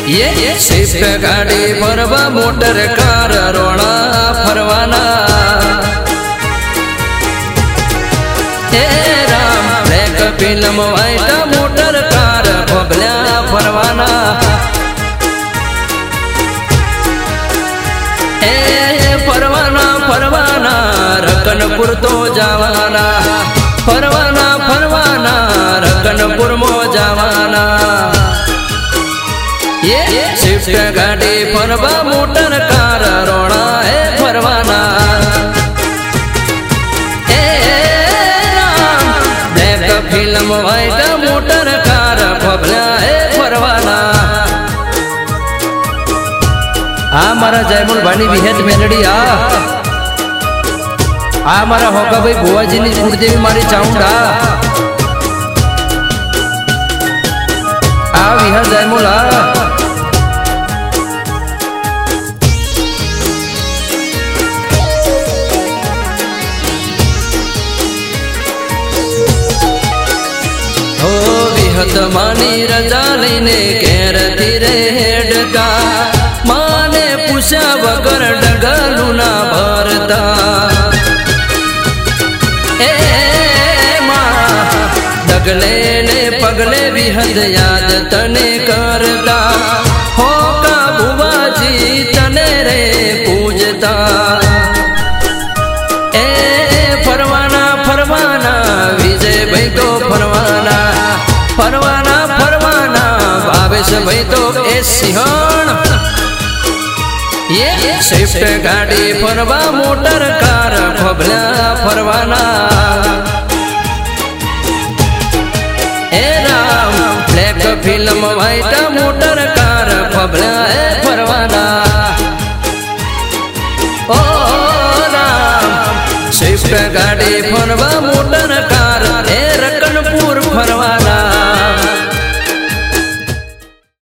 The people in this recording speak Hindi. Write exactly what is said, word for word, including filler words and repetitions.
ये स्विफ्ट गाड़ी फरवा मोटर कार रोड़ा फरवाना हे Ram black film white motor car बबल्या फरवाना ए फरवाना फरवाना रकनपुर तो जावाना फरवाना फरवाना रकनपुर मो जावाना ये स्विफ्ट गाड़ी फरवा मोटर कार रोड़ा है फरवाना ए Ram black film white motor car बबल्या है फरवाना। आ मारा जयमूल भाणी विहेज मेलडी आ आ मारा होगा भाई बुआजी नी कुड़देवी मारी चाउंडा आ विहा जयमूल आ हो विहत मानी रजा लेने केर धीरे हेडता माने पूछा वगर डगलू ना भरता ए मां डगले ने पगले विहद याद तने करता हो का बुआजी तने रे पूजता ए फरवाना फरवाना विजय भाई तो फरवाना फरवाना फरवाना भावेश भाई तो ए सिंहण ये स्विफ्ट गाड़ी फरवा मोटर कार बबल्या फरवाना ए Ram black film white motor car बबल्या फरवाना ओ राम स्विफ्ट गाड़ी फरवा मोटर कार